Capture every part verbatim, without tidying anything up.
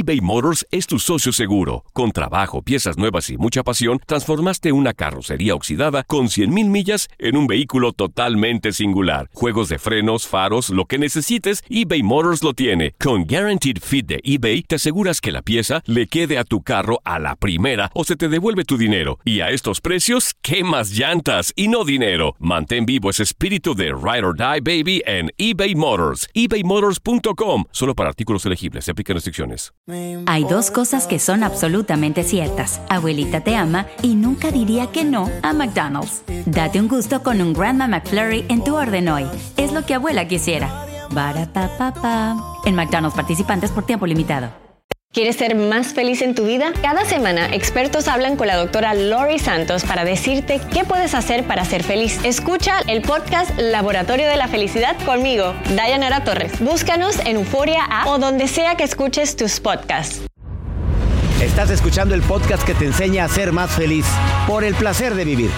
eBay Motors es tu socio seguro. Con trabajo, piezas nuevas y mucha pasión, transformaste una carrocería oxidada con cien mil millas en un vehículo totalmente singular. Juegos de frenos, faros, lo que necesites, eBay Motors lo tiene. Con Guaranteed Fit de eBay, te aseguras que la pieza le quede a tu carro a la primera o se te devuelve tu dinero. Y a estos precios, ¿qué más llantas y no dinero? Mantén vivo ese espíritu de Ride or Die, baby, en eBay Motors. ebay motors punto com. Solo para artículos elegibles. Se aplican restricciones. Hay dos cosas que son absolutamente ciertas. Abuelita te ama y nunca diría que no a McDonald's. Date un gusto con un Grandma McFlurry en tu orden hoy. Es lo que abuela quisiera. Barapapapa. En McDonald's participantes por tiempo limitado. ¿Quieres ser más feliz en tu vida? Cada semana, expertos hablan con la doctora Lori Santos para decirte qué puedes hacer para ser feliz. Escucha el podcast Laboratorio de la Felicidad conmigo, Dayanara Torres. Búscanos en Euforia App o donde sea que escuches tus podcasts. Estás escuchando el podcast que te enseña a ser más feliz por el placer de vivir.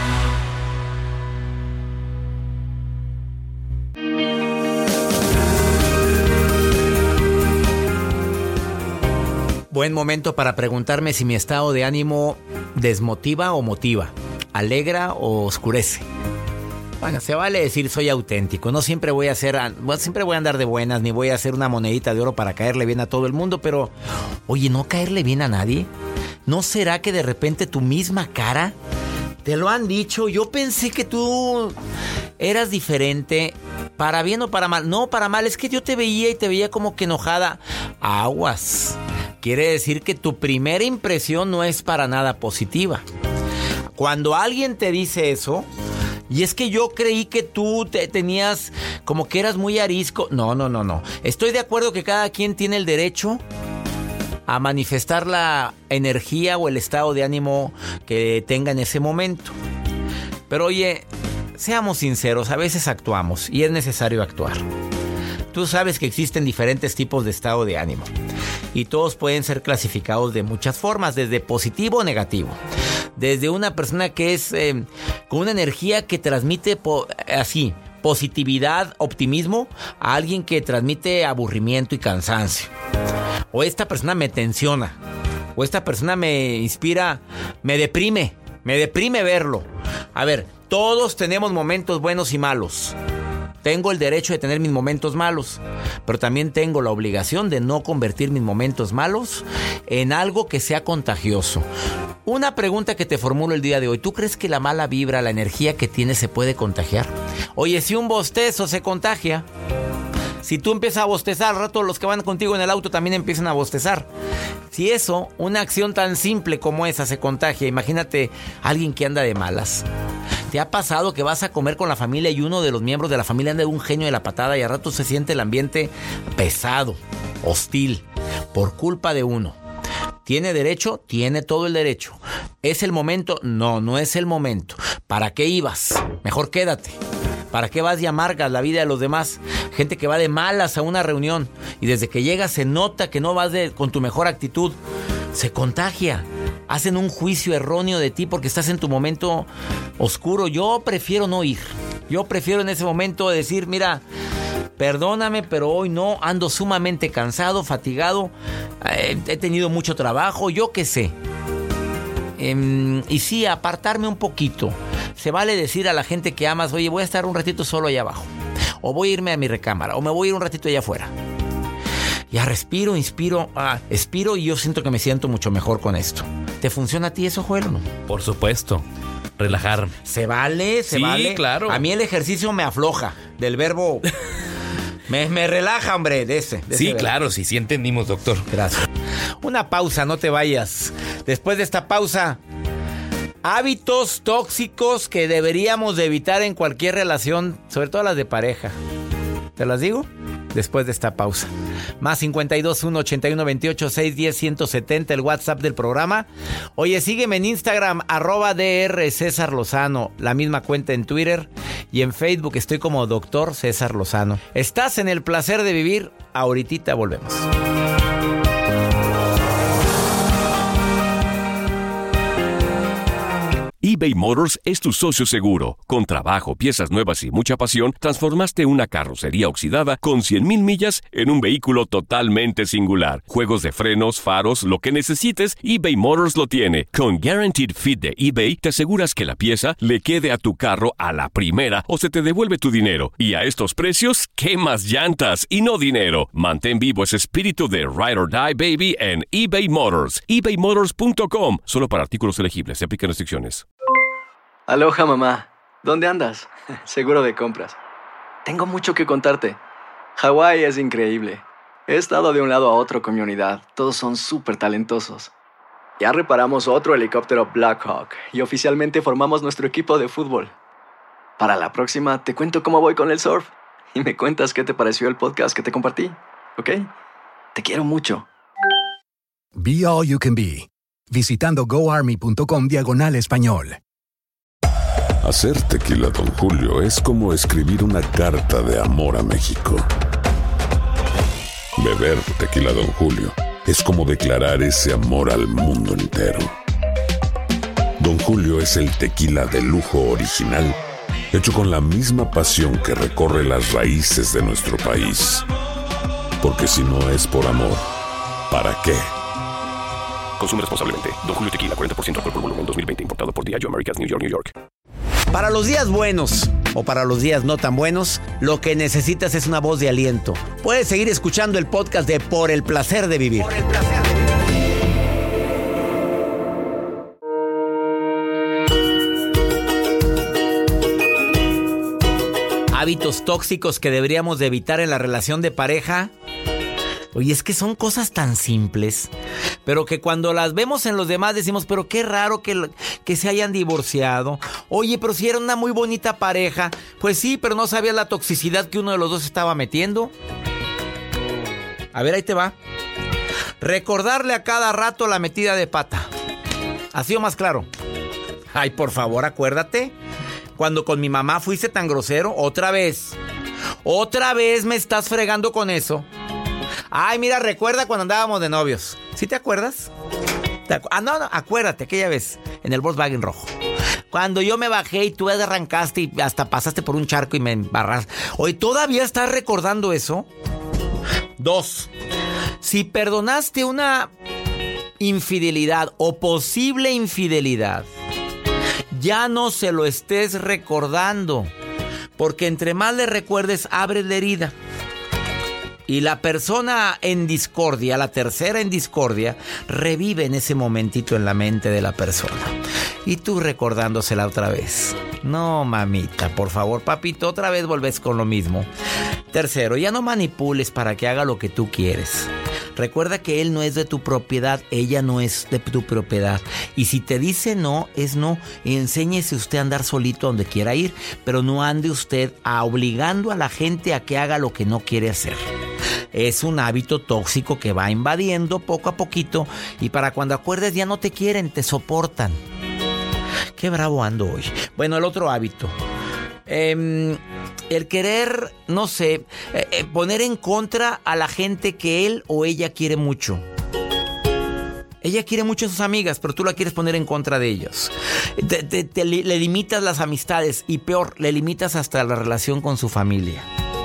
Buen momento para preguntarme si mi estado de ánimo desmotiva o motiva, alegra o oscurece. Bueno, se vale decir soy auténtico. No siempre voy a hacer, siempre voy a andar de buenas, ni voy a hacer una monedita de oro para caerle bien a todo el mundo, pero oye, ¿no caerle bien a nadie? ¿No será que de repente tu misma cara? Te lo han dicho, yo pensé que tú eras diferente, para bien o para mal. No, para mal, es que yo te veía y te veía como que enojada. Aguas. Quiere decir que tu primera impresión no es para nada positiva. Cuando alguien te dice eso, y es que yo creí que tú te tenías como que eras muy arisco. No, no, no, no. Estoy de acuerdo que cada quien tiene el derecho a manifestar la energía o el estado de ánimo que tenga en ese momento. Pero oye, seamos sinceros, a veces actuamos y es necesario actuar. Tú sabes que existen diferentes tipos de estado de ánimo y todos pueden ser clasificados de muchas formas, desde positivo o negativo. Desde una persona que es eh, con una energía que transmite po- así, positividad, optimismo, a alguien que transmite aburrimiento y cansancio. O esta persona me tensiona, o esta persona me inspira, me deprime, me deprime verlo. A ver, todos tenemos momentos buenos y malos. Tengo el derecho de tener mis momentos malos, pero también tengo la obligación de no convertir mis momentos malos en algo que sea contagioso. Una pregunta que te formulo el día de hoy. ¿Tú crees que la mala vibra, la energía que tienes se puede contagiar? Oye, si un bostezo se contagia, si tú empiezas a bostezar, al rato los que van contigo en el auto también empiezan a bostezar. Si eso, una acción tan simple como esa se contagia, imagínate alguien que anda de malas. ¿Te ha pasado que vas a comer con la familia y uno de los miembros de la familia anda de un genio de la patada y al rato se siente el ambiente pesado, hostil, por culpa de uno? ¿Tiene derecho? Tiene todo el derecho. ¿Es el momento? No, no es el momento. ¿Para qué ibas? Mejor quédate. ¿Para qué vas y amargas la vida de los demás? Gente que va de malas a una reunión y desde que llegas se nota que no vas de, con tu mejor actitud. Se contagia. Hacen un juicio erróneo de ti porque estás en tu momento oscuro. Yo prefiero no ir. Yo prefiero en ese momento decir, mira, perdóname, pero hoy no, ando sumamente cansado, fatigado, eh, he tenido mucho trabajo, yo qué sé. Eh, y sí, apartarme un poquito. Se vale decir a la gente que amas, oye, voy a estar un ratito solo allá abajo, o voy a irme a mi recámara, o me voy a ir un ratito allá afuera. Ya respiro, inspiro, ah, expiro y yo siento que me siento mucho mejor con esto. ¿Te funciona a ti eso, Joel, o no? Por supuesto. Relajar. Se vale, se sí, vale. Sí, claro. A mí el ejercicio me afloja. Del verbo... me, me relaja, hombre, de ese. De sí, ese claro, sí, sí entendimos, doctor. Gracias. Una pausa, no te vayas. Después de esta pausa, hábitos tóxicos que deberíamos de evitar en cualquier relación, sobre todo las de pareja. ¿Te las digo? Después de esta pausa. Más cincuenta y dos, uno, ochenta y uno, veintiocho, seiscientos diez, ciento setenta, el WhatsApp del programa. Oye, sígueme en Instagram, arroba DR César Lozano, la misma cuenta en Twitter. Y en Facebook estoy como Doctor César Lozano. Estás en el placer de vivir. Ahorita volvemos. eBay Motors es tu socio seguro. Con trabajo, piezas nuevas y mucha pasión, transformaste una carrocería oxidada con cien mil millas en un vehículo totalmente singular. Juegos de frenos, faros, lo que necesites, eBay Motors lo tiene. Con Guaranteed Fit de eBay, te aseguras que la pieza le quede a tu carro a la primera o se te devuelve tu dinero. Y a estos precios, ¿qué más llantas y no dinero? Mantén vivo ese espíritu de Ride or Die, baby, en eBay Motors. ebay motors punto com. Solo para artículos elegibles. Se aplican restricciones. Aloha, mamá. ¿Dónde andas? Seguro de compras. Tengo mucho que contarte. Hawái es increíble. He estado de un lado a otro con mi unidad. Todos son súper talentosos. Ya reparamos otro helicóptero Blackhawk y oficialmente formamos nuestro equipo de fútbol. Para la próxima te cuento cómo voy con el surf y me cuentas qué te pareció el podcast que te compartí, ¿ok? Te quiero mucho. Be All You Can Be, visitando goarmy.com diagonal español. Hacer tequila Don Julio es como escribir una carta de amor a México. Beber tequila Don Julio es como declarar ese amor al mundo entero. Don Julio es el tequila de lujo original, hecho con la misma pasión que recorre las raíces de nuestro país. Porque si no es por amor, ¿para qué? Consume responsablemente. Don Julio Tequila, cuarenta por ciento alcohol por volumen, dos mil veinte. Importado por Diageo Americas, New York, New York. Para los días buenos o para los días no tan buenos, lo que necesitas es una voz de aliento. Puedes seguir escuchando el podcast de Por el Placer de Vivir. Por el placer de vivir. Hábitos tóxicos que deberíamos de evitar en la relación de pareja. Oye, es que son cosas tan simples, pero que cuando las vemos en los demás decimos, pero qué raro que, que se hayan divorciado. Oye, pero si era una muy bonita pareja. Pues sí, pero no sabías la toxicidad que uno de los dos estaba metiendo. A ver, ahí te va. Recordarle a cada rato la metida de pata. ¿Así o más claro? Ay, por favor, acuérdate. Cuando con mi mamá fuiste tan grosero, otra vez. Otra vez me estás fregando con eso. Ay, mira, recuerda cuando andábamos de novios. ¿Sí te acuerdas? ¿Te acu- ah, no, no, acuérdate, aquella vez, en el Volkswagen rojo. Cuando yo me bajé y tú arrancaste y hasta pasaste por un charco y me embarraste. Oye, ¿todavía estás recordando eso? Dos, si perdonaste una infidelidad o posible infidelidad, ya no se lo estés recordando. Porque entre más le recuerdes, abres la herida. Y la persona en discordia, la tercera en discordia, revive en ese momentito en la mente de la persona. Y tú recordándosela otra vez. No, mamita, por favor, papito, otra vez volves con lo mismo. Tercero, ya no manipules para que haga lo que tú quieres. Recuerda que él no es de tu propiedad, ella no es de tu propiedad. Y si te dice no, es no. Y enséñese usted a andar solito donde quiera ir, pero no ande usted a obligando a la gente a que haga lo que no quiere hacer. Es un hábito tóxico que va invadiendo poco a poquito y para cuando acuerdes ya no te quieren, te soportan. Qué bravo ando hoy. Bueno, el otro hábito. Eh, el querer, no sé, eh, eh, poner en contra a la gente que él o ella quiere mucho. Ella quiere mucho a sus amigas, pero tú la quieres poner en contra de ellos. Te, te, te, le limitas las amistades y peor, le limitas hasta la relación con su familia.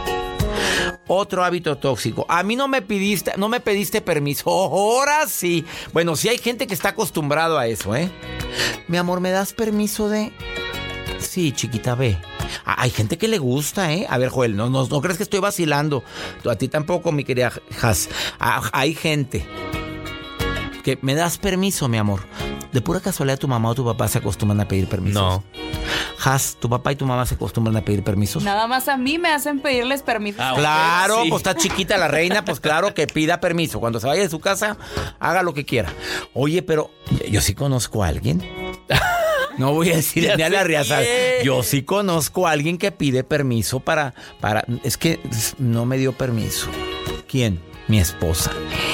Otro hábito tóxico. A mí no me pediste, no me pediste permiso. Ahora sí. Bueno, sí hay gente que está acostumbrado a eso, ¿eh? Mi amor, ¿me das permiso de...? Sí, chiquita, ve. Ah, hay gente que le gusta, ¿eh? A ver, Joel, no, no, no crees que estoy vacilando. A ti tampoco, mi querida Has. Ah, hay gente que... ¿Me das permiso, mi amor? ¿De pura casualidad tu mamá o tu papá se acostumbran a pedir permisos? No. Has, ¿tu papá y tu mamá se acostumbran a pedir permisos? Nada más a mí me hacen pedirles permiso. Ah, Claro, sí. pues está chiquita la reina, pues claro que pida permiso. Cuando se vaya de su casa, haga lo que quiera. Oye, pero yo sí conozco a alguien. No voy a decir ni a la Riazal. Yo sí conozco a alguien que pide permiso para, para... Es que no me dio permiso. ¿Quién? Mi esposa.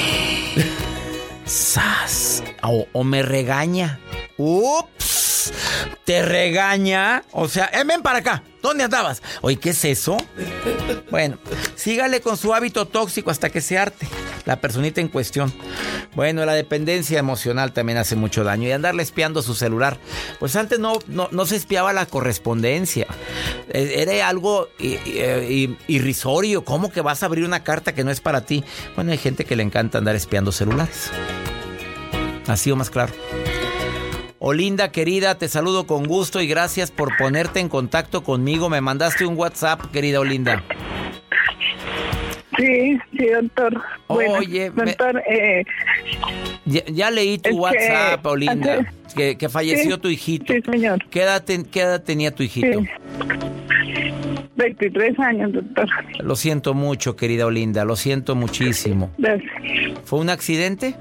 ¡Sas! O, o me regaña. ¡Ups! ¿Te regaña? O sea, eh, ven para acá. ¿Dónde andabas? Oye, ¿qué es eso? Bueno, sígale con su hábito tóxico hasta que se harte. la personita en cuestión. Bueno, la dependencia emocional también hace mucho daño. Y andarle espiando su celular. Pues antes no, no, no se espiaba la correspondencia. Era algo irrisorio. ¿Cómo que vas a abrir una carta que no es para ti? Bueno, hay gente que le encanta andar espiando celulares. Así o más claro. Olinda, querida, te saludo con gusto y gracias por ponerte en contacto conmigo. Me mandaste un WhatsApp, querida Olinda. Sí, sí, doctor. Bueno, Oye, doctor, me... eh, ya, ya leí tu WhatsApp, que... Olinda, antes... que, que falleció sí, tu hijito. Sí, señor. ¿Qué edad, te, ¿Qué edad tenía tu hijito? Sí. veintitrés años, doctor. Lo siento mucho, querida Olinda, lo siento muchísimo. Gracias. ¿Fue un accidente?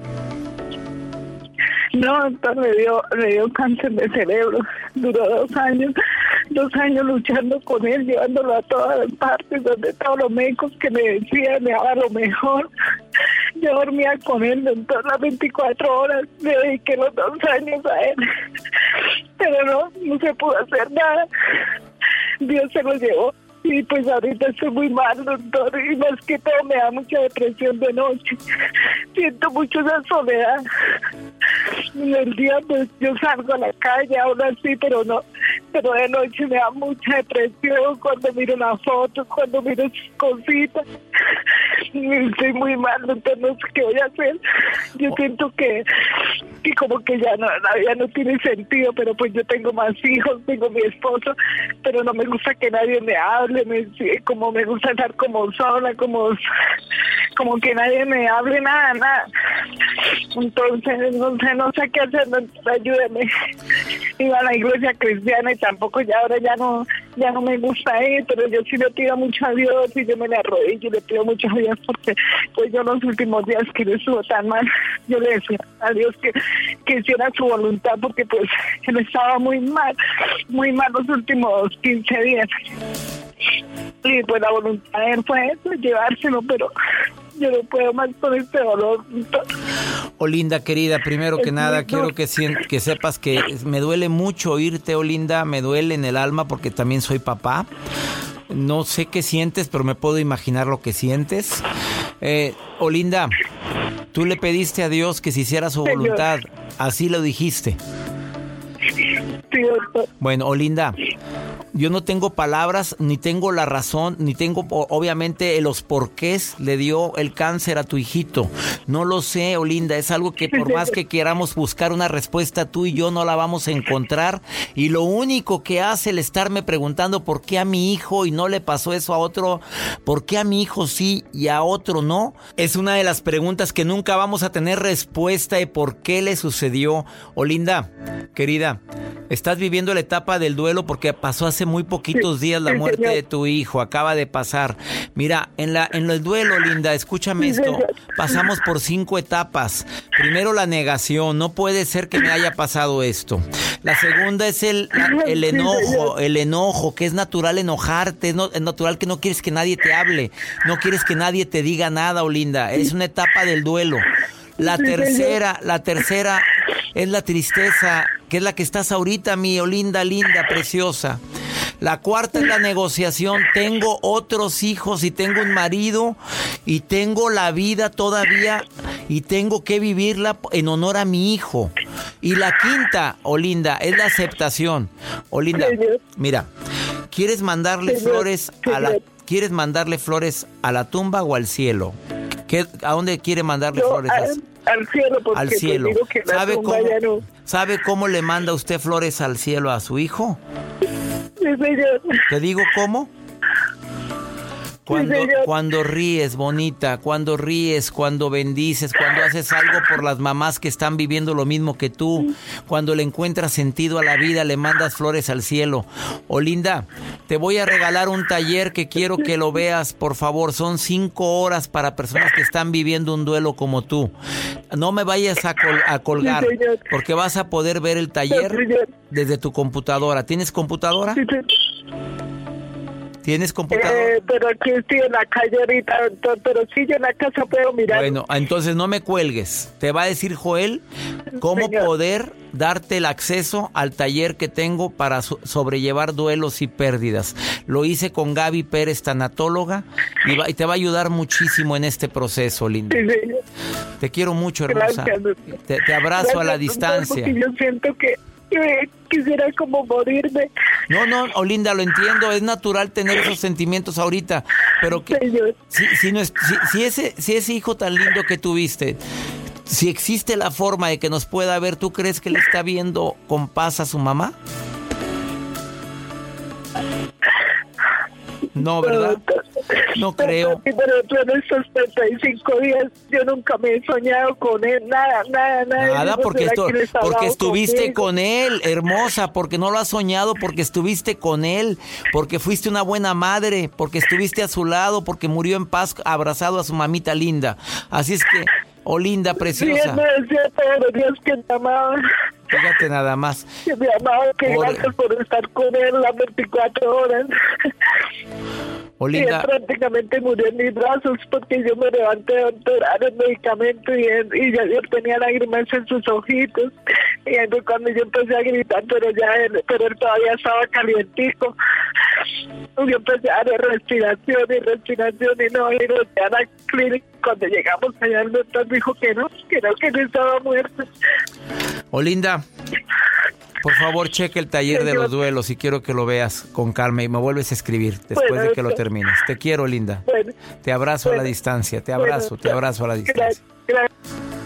No, doctor, le dio, le dio cáncer de cerebro. Duró dos años, dos años luchando con él, llevándolo a todas las partes, donde todos los médicos que me decían, me daba lo mejor. Yo dormía con él, doctor, las veinticuatro horas, le dediqué los dos años a él. Pero no, no se pudo hacer nada. Dios se lo llevó. Y pues ahorita estoy muy mal, doctor, y más que todo me da mucha depresión de noche. Siento mucho esa soledad. En el día pues yo salgo a la calle, ahora sí, pero no. Pero de noche me da mucha depresión cuando miro las fotos, cuando miro sus cositas. Estoy muy mal, doctor, no sé qué voy a hacer. Yo siento que, que como que ya no, la vida no tiene sentido, pero pues yo tengo más hijos, tengo mi esposo, pero no me gusta que nadie me hable, me, como me gusta estar como sola, como, como que nadie me hable nada, nada. Entonces, no sé, no sé qué hacer, ayúdeme. Iba a la iglesia cristiana y tampoco ya ahora ya no, ya no me gusta ir, pero yo sí le pido mucho a Dios y yo me le arrodillo y le pido mucho a Dios porque pues yo los últimos días que le estuvo tan mal, yo le decía a Dios que, que hiciera su voluntad porque pues él estaba muy mal, muy mal los últimos quince días. Y pues la voluntad de él fue eso, llevárselo, pero yo no puedo más con este dolor. Olinda, querida, primero que nada quiero que, que sepas que me duele mucho oírte, Olinda, me duele en el alma porque también soy papá. No sé qué sientes, pero me puedo imaginar lo que sientes. Eh, Olinda, tú le pediste a Dios que se hiciera su voluntad, así lo dijiste. Sí, doctor. Bueno, Olinda, yo no tengo palabras, ni tengo la razón, ni tengo obviamente los porqués le dio el cáncer a tu hijito. No lo sé, Olinda, es algo que por más que queramos buscar una respuesta, tú y yo no la vamos a encontrar. Y lo único que hace el estarme preguntando por qué a mi hijo y no le pasó eso a otro, por qué a mi hijo sí y a otro no, es una de las preguntas que nunca vamos a tener respuesta de por qué le sucedió. Olinda, querida, estás viviendo la etapa del duelo porque pasó hace muy poquitos días la muerte de tu hijo, acaba de pasar. Mira, en la en el duelo, Linda, escúchame esto, pasamos por cinco etapas. Primero la negación, no puede ser que me haya pasado esto. La segunda es el, el enojo, el enojo, que es natural enojarte, es, no, es natural que no quieres que nadie te hable, no quieres que nadie te diga nada, Olinda, es una etapa del duelo. La tercera, la tercera es la tristeza, que es la que estás ahorita, mi Olinda linda, preciosa. La cuarta es la negociación. Tengo otros hijos y tengo un marido y tengo la vida todavía y tengo que vivirla en honor a mi hijo. Y la quinta, Olinda, es la aceptación. Olinda, mira, ¿quieres mandarle flores a la, ¿quieres mandarle flores a la tumba o al cielo? ¿Qué, ¿A dónde quiere mandarle no, flores? Al, al cielo, porque al cielo. Digo que ¿Sabe cómo, no... ¿Sabe cómo le manda usted flores al cielo a su hijo? Sí, señor. ¿Te digo cómo? Cuando, sí, cuando ríes, bonita, cuando ríes, cuando bendices, cuando haces algo por las mamás que están viviendo lo mismo que tú, cuando le encuentras sentido a la vida, le mandas flores al cielo. Olinda, te voy a regalar un taller que quiero que lo veas, por favor. Son cinco horas para personas que están viviendo un duelo como tú. No me vayas a, col- a colgar, sí, porque vas a poder ver el taller desde tu computadora. ¿Tienes computadora? Sí, sí. ¿Tienes computadora? Eh, pero aquí estoy en la calle ahorita, doctor, pero sí, yo en la casa puedo mirar. Bueno, entonces no me cuelgues. Te va a decir Joel cómo Señor. poder darte el acceso al taller que tengo para so- sobrellevar duelos y pérdidas. Lo hice con Gaby Pérez, tanatóloga, y, va, y te va a ayudar muchísimo en este proceso, linda. Sí, señor. Te quiero mucho, hermosa. Gracias, doctor. Te, te abrazo Gracias, a la doctor, distancia. porque yo siento que, que quisiera como morirme. No, no, Olinda, lo entiendo, es natural tener esos sentimientos ahorita, pero que Señor. si, si, no es- si, si ese, si ese hijo tan lindo que tuviste, si existe la forma de que nos pueda ver, ¿tú crees que le está viendo con paz a su mamá? No, ¿verdad? No creo. Pero, pero en estos treinta y cinco días yo nunca me he soñado con él, nada, nada, nada. Nada, Yo porque, no sé esto, a quién está porque hablando estuviste conmigo. con él, hermosa, porque no lo has soñado, porque estuviste con él, porque fuiste una buena madre, porque estuviste a su lado, porque murió en paz abrazado a su mamita linda. Así es que, Olinda Sí, preciosa, él me decía todos los días que me amaba, fíjate nada más. que me amaba, que Por- gracias por estar con él las veinticuatro horas. Y Olinda, él prácticamente murió en mis brazos porque yo me levanté a tomar el medicamento y, él, y ya yo tenía lágrimas en sus ojitos. Y ahí fue cuando yo empecé a gritar, pero ya él, pero él todavía estaba calientico. Yo empecé a dar respiración y respiración y no, y no, a la clínica. Cuando llegamos allá, el doctor dijo que no, que no, que no estaba muerto. Olinda, por favor, cheque el taller de los duelos y quiero que lo veas con calma y me vuelves a escribir después Bueno, de que lo doctor. termines. Te quiero, Linda. Bueno, Te abrazo a la bueno, distancia, te bueno, abrazo, te abrazo a la distancia. gracias, gracias.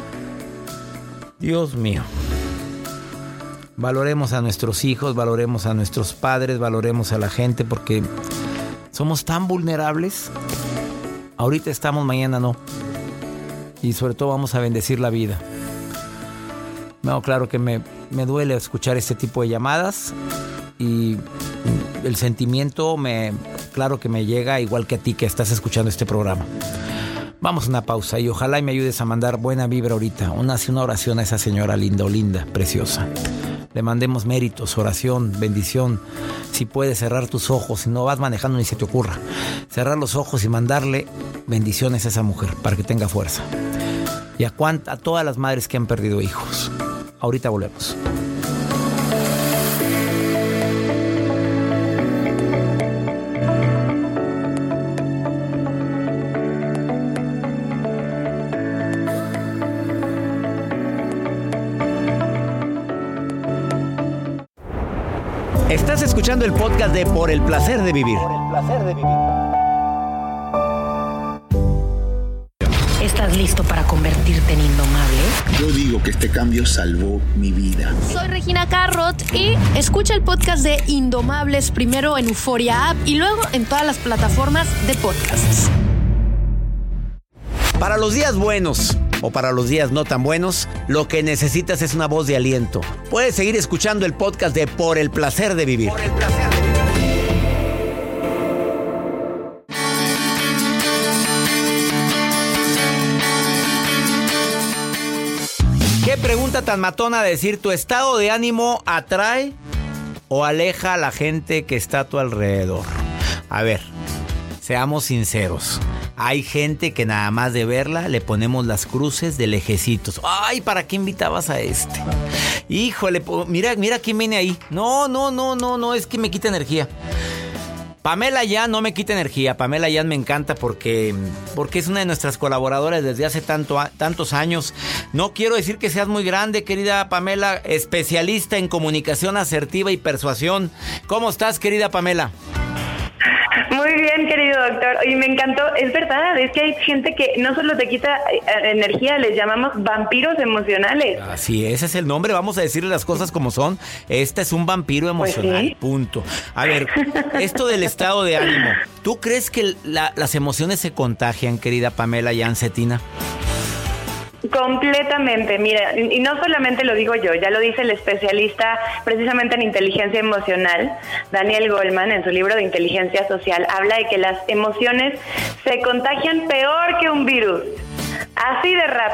Dios mío. Valoremos a nuestros hijos, valoremos a nuestros padres, valoremos a la gente porque somos tan vulnerables. Ahorita estamos, mañana no. Y sobre todo vamos a bendecir la vida. No, claro que me, me duele escuchar este tipo de llamadas y el sentimiento me, claro que me llega igual que a ti que estás escuchando este programa. Vamos a una pausa y ojalá y me ayudes a mandar buena vibra ahorita. Una, una oración a esa señora linda, linda, preciosa. Le mandemos méritos, oración, bendición. Si puedes cerrar tus ojos, si no vas manejando ni se te ocurra. Cerrar los ojos y mandarle bendiciones a esa mujer para que tenga fuerza. Y a, cuant- a todas las madres que han perdido hijos. Ahorita volvemos. Estás escuchando el podcast de Por el Placer de Vivir. ¿Estás listo para convertirte en indomable? Yo digo que este cambio salvó mi vida. Soy Regina Carrot y escucha el podcast de Indomables primero en Euforia App y luego en todas las plataformas de podcasts. Para los días buenos o para los días no tan buenos, lo que necesitas es una voz de aliento. Puedes seguir escuchando el podcast de Por el Placer de Vivir. Por el placer de vivir. ¿Qué pregunta tan matona decir? ¿Tu estado de ánimo atrae o aleja a la gente que está a tu alrededor? A ver, seamos sinceros. Hay gente que nada más de verla le ponemos las cruces de lejecitos. Ay, ¿para qué invitabas a este? Híjole, mira, mira quién viene ahí. No, no, no, no, no, es que me quita energía. Pamela Yan no me quita energía. Pamela Yan me encanta porque, porque es una de nuestras colaboradoras desde hace tanto, tantos años. No quiero decir que seas muy grande, querida Pamela, especialista en comunicación asertiva y persuasión. ¿Cómo estás, querida Pamela? Muy bien, querido doctor. Y me encantó. Es verdad, es que hay gente que no solo te quita energía, les llamamos vampiros emocionales. Así es, ese es el nombre. Vamos a decirle las cosas como son. Este es un vampiro emocional, pues sí. Punto. A ver, esto del estado de ánimo. ¿Tú crees que la, las emociones se contagian, querida Pamela Yan Cetina? Completamente, mira, y no solamente lo digo yo, ya lo dice el especialista precisamente en inteligencia emocional, Daniel Goleman, en su libro de Inteligencia Social, habla de que las emociones se contagian peor que un virus, así de rápido.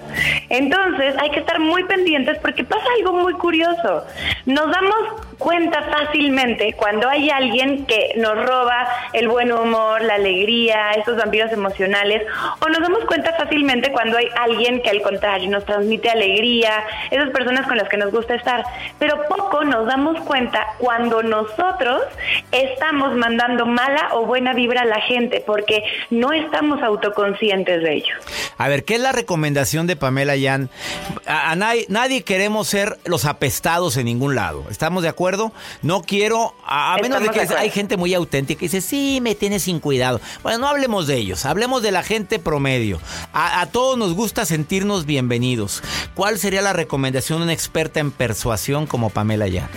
Entonces hay que estar muy pendientes porque pasa algo muy curioso. Nos damos cuenta fácilmente cuando hay alguien que nos roba el buen humor, la alegría, esos vampiros emocionales, o nos damos cuenta fácilmente cuando hay alguien que al contrario nos transmite alegría, esas personas con las que nos gusta estar, pero poco nos damos cuenta cuando nosotros estamos mandando mala o buena vibra a la gente porque no estamos autoconscientes de ello. A ver, ¿qué es la recomendación de Pamela Yan? A, a nadie, nadie queremos ser los apestados en ningún lado. ¿Estamos de acuerdo? No quiero, a, a menos de que hay gente muy auténtica y dice, sí, me tienes sin cuidado. Bueno, no hablemos de ellos, hablemos de la gente promedio. A, a todos nos gusta sentirnos bienvenidos. ¿Cuál sería la recomendación de una experta en persuasión como Pamela Yan?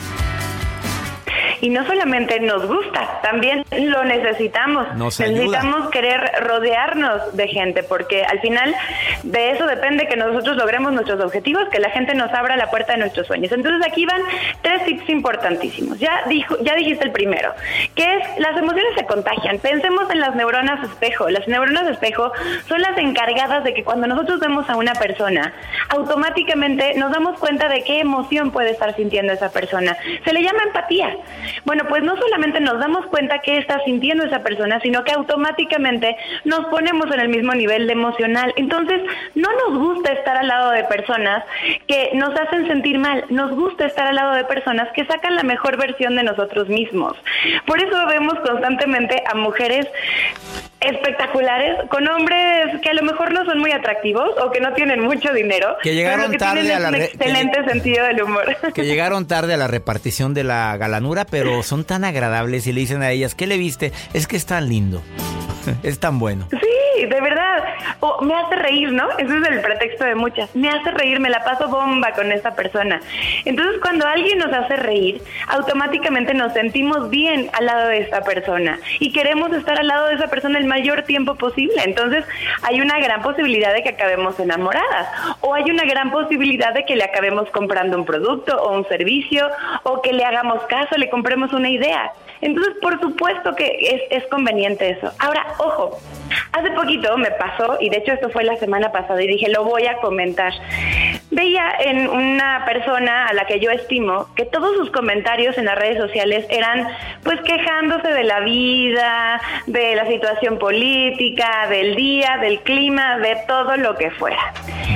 Y no solamente nos gusta, también lo necesitamos. Nos necesitamos ayuda. querer rodearnos de gente, porque al final de eso depende que nosotros logremos nuestros objetivos, que la gente nos abra la puerta de nuestros sueños. Entonces aquí van tres tips importantísimos. Ya dijo, ya dijiste el primero, que es las emociones se contagian. Pensemos en las neuronas espejo. Las neuronas espejo son las encargadas de que cuando nosotros vemos a una persona, automáticamente nos damos cuenta de qué emoción puede estar sintiendo esa persona. Se le llama empatía. Bueno, pues no solamente nos damos cuenta qué está sintiendo esa persona, sino que automáticamente nos ponemos en el mismo nivel de emocional. Entonces, no nos gusta estar al lado de personas que nos hacen sentir mal. Nos gusta estar al lado de personas que sacan la mejor versión de nosotros mismos. Por eso vemos constantemente a mujeres espectaculares con hombres que a lo mejor no son muy atractivos o que no tienen mucho dinero, que llegaron pero que tarde tienen a la un re- excelente que, sentido del humor. Que llegaron tarde a la repartición de la galanura, pero son tan agradables y le dicen a ellas, ¿qué le viste? Es que es tan lindo, es tan bueno. Sí, de verdad. O me hace reír, ¿no? Ese es el pretexto de muchas. Me hace reír, me la paso bomba con esta persona. Entonces, cuando alguien nos hace reír, automáticamente nos sentimos bien al lado de esta persona y queremos estar al lado de esa persona el mayor tiempo posible. Entonces, hay una gran posibilidad de que acabemos enamoradas o hay una gran posibilidad de que le acabemos comprando un producto o un servicio o que le hagamos caso, le compremos una idea. Entonces, por supuesto que es, es conveniente eso. Ahora, ojo, hace poquito me pasó, y de hecho esto fue la semana pasada, y dije, lo voy a comentar. Veía en una persona a la que yo estimo que todos sus comentarios en las redes sociales eran pues quejándose de la vida, de la situación política, del día, del clima, de todo lo que fuera.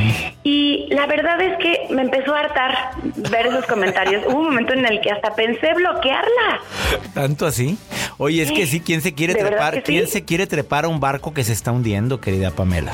Y la verdad es que me empezó a hartar ver esos comentarios. Hubo un momento en el que hasta pensé bloquearla. ¿Tanto así? Oye, es que sí, ¿quién se quiere trepar? ¿Quién se quiere trepar a un barco que se está hundiendo, querida Pamela?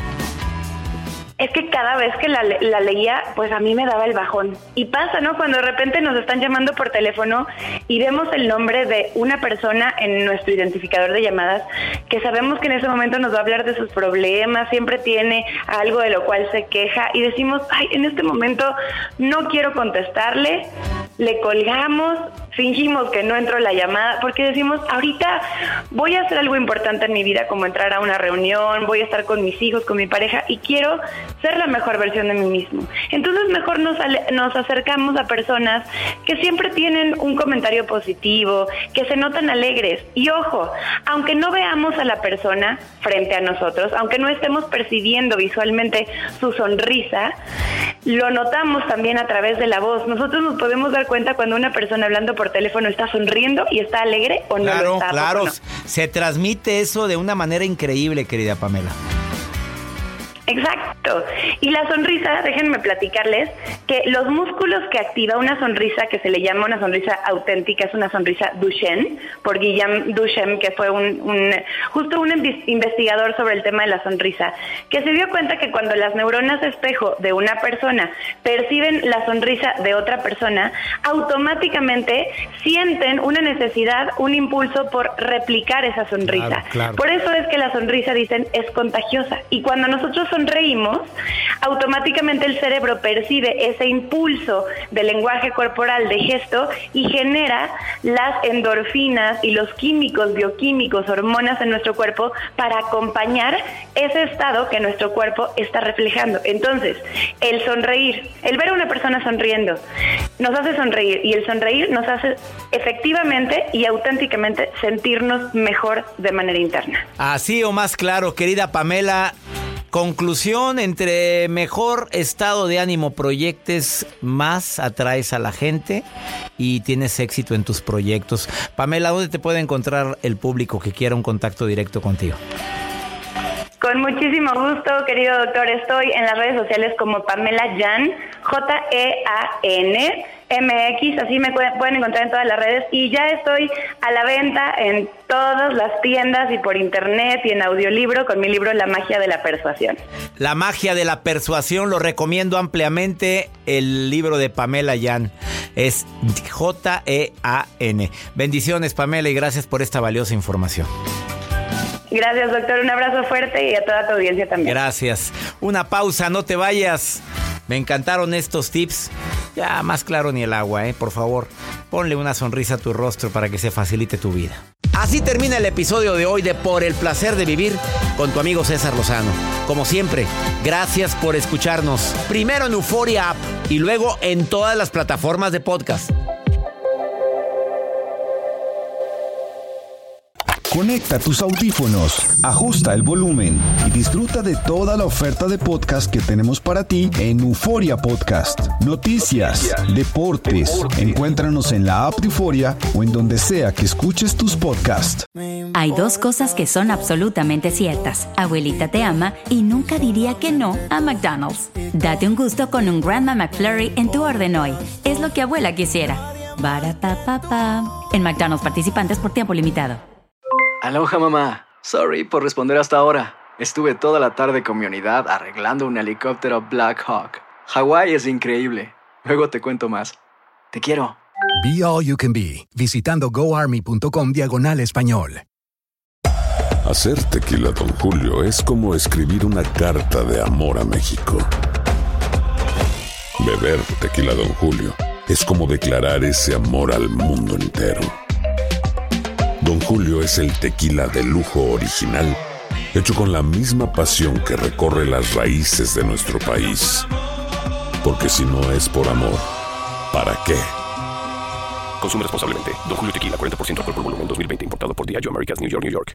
Es que cada vez que la, la leía, pues a mí me daba el bajón. Y pasa, ¿no? Cuando de repente nos están llamando por teléfono y vemos el nombre de una persona en nuestro identificador de llamadas que sabemos que en ese momento nos va a hablar de sus problemas, siempre tiene algo de lo cual se queja y decimos, ay, en este momento no quiero contestarle, le colgamos, fingimos que no entró la llamada, porque decimos, ahorita voy a hacer algo importante en mi vida, como entrar a una reunión, voy a estar con mis hijos, con mi pareja, y quiero ser la mejor versión de mí mismo. Entonces mejor nos, nos acercamos a personas que siempre tienen un comentario positivo, que se notan alegres. Y ojo, aunque no veamos a la persona frente a nosotros, aunque no estemos percibiendo visualmente su sonrisa, lo notamos también a través de la voz. Nosotros nos podemos dar cuenta cuando una persona hablando por teléfono está sonriendo y está alegre o no claro, lo está. Claro, no. Se transmite eso de una manera increíble, querida Pamela. Exacto. Y la sonrisa, déjenme platicarles que los músculos que activa una sonrisa, que se le llama una sonrisa auténtica, es una sonrisa Duchenne, por Guillaume Duchenne, que fue un, un justo un investigador sobre el tema de la sonrisa, que se dio cuenta que cuando las neuronas espejo de una persona perciben la sonrisa de otra persona, automáticamente sienten una necesidad, un impulso por replicar esa sonrisa. Claro, claro. Por eso es que la sonrisa, dicen, es contagiosa. Y cuando nosotros sonreímos, automáticamente el cerebro percibe ese impulso de lenguaje corporal, de gesto, y genera las endorfinas y los químicos, bioquímicos, hormonas en nuestro cuerpo para acompañar ese estado que nuestro cuerpo está reflejando. Entonces, el sonreír, el ver a una persona sonriendo, nos hace sonreír, y el sonreír nos hace efectivamente y auténticamente sentirnos mejor de manera interna. Así o más claro, querida Pamela. Conclusión, entre mejor estado de ánimo proyectes, más atraes a la gente y tienes éxito en tus proyectos. Pamela, ¿dónde te puede encontrar el público que quiera un contacto directo contigo? Con muchísimo gusto, querido doctor. Estoy en las redes sociales como Pamela Yan, J E A N M X, así me pueden encontrar en todas las redes. Y ya estoy a la venta en todas las tiendas y por internet y en audiolibro con mi libro La magia de la persuasión. La magia de la persuasión, lo recomiendo ampliamente, el libro de Pamela Yan. Es J E A N. Bendiciones, Pamela, y gracias por esta valiosa información. Gracias, doctor. Un abrazo fuerte y a toda tu audiencia también. Gracias. Una pausa, no te vayas. Me encantaron estos tips. Ya más claro ni el agua, ¿eh? Por favor, ponle una sonrisa a tu rostro para que se facilite tu vida. Así termina el episodio de hoy de Por el Placer de Vivir con tu amigo César Lozano. Como siempre, gracias por escucharnos. Primero en Euforia App y luego en todas las plataformas de podcast. Conecta tus audífonos, ajusta el volumen y disfruta de toda la oferta de podcast que tenemos para ti en Euforia Podcast. Noticias, deportes, encuéntranos en la app de Euforia o en donde sea que escuches tus podcasts. Hay dos cosas que son absolutamente ciertas. Abuelita te ama y nunca diría que no a McDonald's. Date un gusto con un Grandma McFlurry en tu orden hoy. Es lo que abuela quisiera. Barapapapa. En McDonald's participantes por tiempo limitado. Aloha, mamá. Sorry por responder hasta ahora. Estuve toda la tarde con mi unidad arreglando un helicóptero Black Hawk. Hawái es increíble. Luego te cuento más. Te quiero. Be All You Can Be, visitando goarmy.com diagonal español. Hacer tequila Don Julio es como escribir una carta de amor a México. Beber tequila Don Julio es como declarar ese amor al mundo entero. Don Julio es el tequila de lujo original, hecho con la misma pasión que recorre las raíces de nuestro país. Porque si no es por amor, ¿para qué? Consume responsablemente. Don Julio Tequila, cuarenta por ciento alcohol por volumen, dos mil veinte, importado por Diageo Americas, New York, New York.